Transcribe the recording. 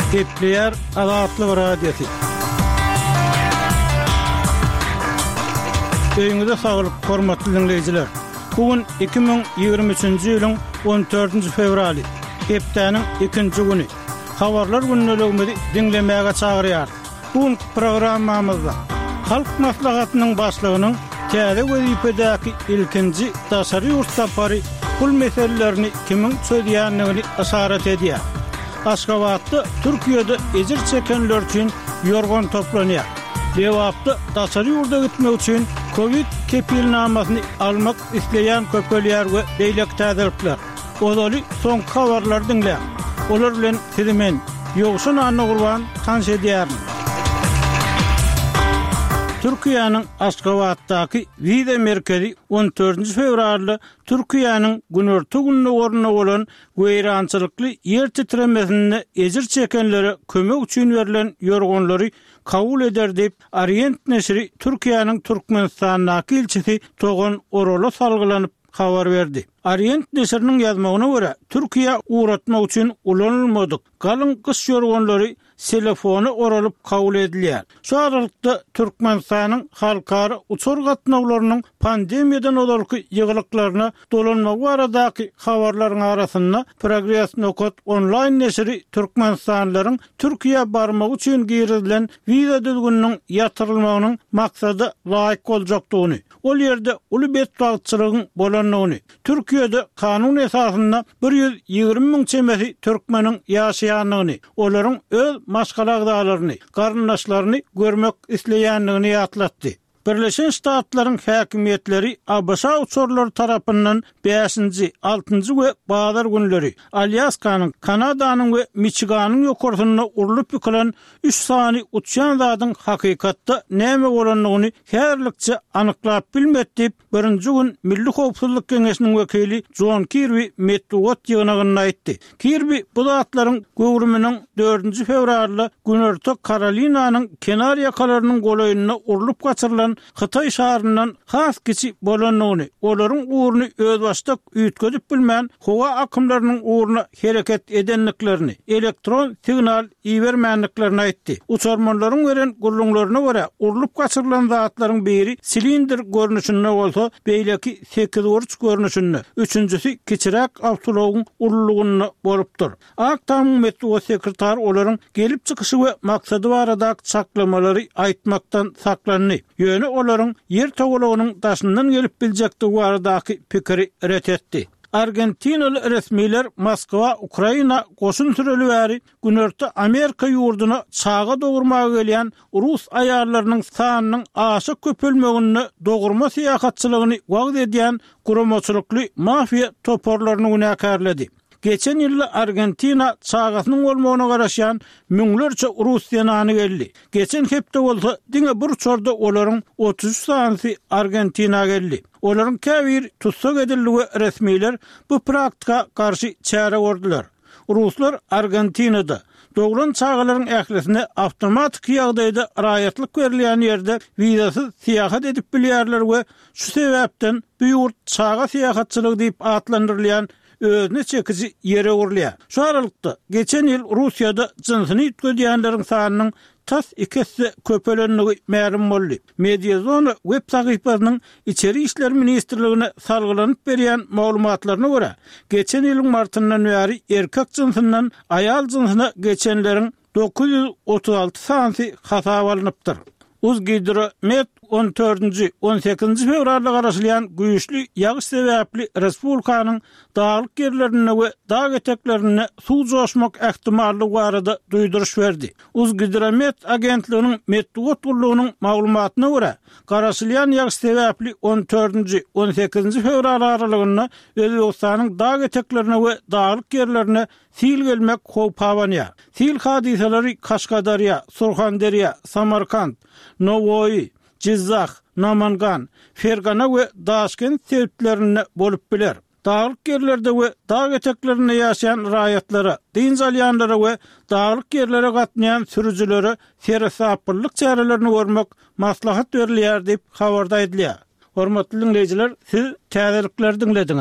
Kepler Azatlyk Radiosu. Öýüňizde saglyk, hormatly dinleýijiler. Bugün 2023-nji ýylyň 14-nji fevraly, hepdeniň 2-nji güni. Habarlar günnelegimizi dinlemäge çagyrýar. Bu programmamyzda halk maslahatynyň başlygynyň täze wezipedäki ilkinji daşary ýurt sapary pul meselelerini kimin çözýänligini asarat edýär. Aşgabatda Türkiýede ejir çekenler üçin ýorgon toplanýar. Lewapda daşary ýurda gitmek üçin Covid kepilnamasyny almak isleýän köpelýär we beýlek täzelikler. Odaly soň habarlar dinleýär. Olar bilen sizimen ýogşun anna gurban tanş edýär. Türkiýanyň Aşgabatdaky Wize merkezi 14 fevralda Türkiýanyň günörtü gününe ornuna bolan weýrançylykly ýer titremesinde ejir çekenlere kömek üçin berilen ýorgonlary kabul eder diýip Orient neşri Türkiýanyň Türkmenistandaky ilçisi Togan Orala salgylanyp habar berdi. Orient neşriniň ýazmagyna görä, Türkiýe uğratmak üçin ulanylmadyk galyň kış ýorgonlary telefonu oralyp kabul edilýär. Şu aralykda Türkmenistanyň halkara uçur gatnawlarynyň pandemiýadan olarky ýygyrlyklaryna dolanmak baradaky habarlaryň arasynda Progress Nokot online neşri Türkmenistanlylaryň Türkiýe barmak üçin girilen wiza düzgüniniň ýatyrylmagynyň maksady laýyk boljakdygyny, ol ýerde uly betbagyçylygyň bolanlygyny, Türkiýede kanun esasynda 120 000 çemesi türkmeniň ýaşaýanlygyny, olaryň öz maşgalagdalaryny, garyndaşlaryny görmek isleýänligini ýatlatdy. Birleşen Ştatlaryň häkimetleri Abaşa uçurlar tarapyndan 5-nji, 6-njy we bazar günleri Alyaskanyň, Kanadanyň we Michiganyň ýokarsyna urulyp ýykylan 3 sany uçýan zadyň hakykatda näme bolanlygyny herlikçe anyklap bilmek diýip 1-nji gün Milli Howpsuzlyk Keňeşiniň wekili John Kirby Metduat ýygynyna aýtdy. Kirby bu zatlaryň göwrüminiň 4-nji fevralda günörtü Karolinanyň kenar ýakalarynyň golaýyna urulyp gaçyrylan Xitay şaharyndan has kiçi bolanlygyny, olaryň uğruny öz başdak üýtgezip bilmän howa akymlarynyň uğruna hereket edenliklerini, elektron signal iýermänliklerini aýtdy. Uçurmanlaryň beren gurulňlaryna görä, urulyp gaçyrylan zatlaryň biri silindir görnüşinde bolsa, beýleki 8 burç görnüşinde, üçüncüsi kiçirek awtologyň urulugyny bolupdyr. Aktam Metduat sekretar olaryň gelip çykyşy we maksady barada saklamalary aýtmaktan saklandy. Ýöne olaryň ýer togalagynyň daşyndan gelip biljekdigi baradaky pikiri ret etdi. Argentinaly resmiler Moskwa, Ukraina goşun türeli bäri günörtü Amerika ýurduna çaga dogurmaga gelýän Rus aýarlarynyň sanynyň aşyk köpelmegini dogurma syýasatçylygyny wagt edýän guramaçylykly mafiýa toporlaryny günäkärledi. Geçen ýyl Argentina çagasynyň bolmagyna garaşan müňlerçe Rus ýanany geldi. Geçen hepde bolsa diňe bir çorda olaryň 33 sanyny Argentina geldi. Olaryň käbir tutsak edildi resmiler bu praktika karşı çäre gordular. Ruslar Argentinada dogran çağalaryň ählisine awtomatik ýagdaýda raýatlyk berilýän ýerde wizasyz syýahat edip bilýärler we şu sebäpden bu ýurt çaga syýahatçylygy diýip atlandyrylýan özüne çekici ýere urulýar. Şu aralykda geçen ýyl Russiýada jynsyny ýetgedýänleriň sanynyň tas 2 köpelenligi ma'lum boldy. Mediazona web sahypasynyň içeri işler ministrligine salgylanyp berýän maglumatlaryna görä, geçen ýylyň martyndan bäri erkek jynsynyň aýal jynsyna geçenleriň 936 sany hasap alınıpdyr. Uzgidromet 14-nji 18-nji fevralda garaşylýan güýçli ýağış sebäpli respublikanyň dağlyk ýerlerine we dağ eteklerine suw joşmak ähtimallygy barada duýduruş berdi. Uzgidromet agentliginiň Metduat gurulugynyň maglumatyna görä, garaşylýan ýağış sebäpli 14-nji 18-nji fevral aralygynda Özbekistanyň dağ eteklerine we dağlyk ýerlerine sil gelmek howpawanýar. Sil hadiseleri Kaşgadarya, Surxandarya, Samarkand, Novoy, Jizzax, Namangan, Fergana we Daşkent sebäplerine bolup biler. Dağlyk ýerlerde we dağ eteklerinde ýaşaýan raýatlara, din salyanlara we dağlyk ýerlere gatnaýan sürüjilere serhesaplyk çärelerini görmek maslahat berilýär diýip habarda edilýär. Hormatly dinleýijiler, siz täzelikler dinlediniz.